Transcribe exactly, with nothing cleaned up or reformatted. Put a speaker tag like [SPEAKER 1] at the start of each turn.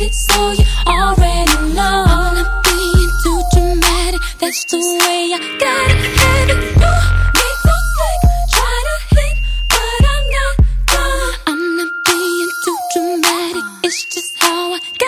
[SPEAKER 1] it, so you already know. I'm not being too dramatic, that's the way I gotta have it. You need to think, try to hit, but I'm not done. I'm not being too dramatic, it's just how I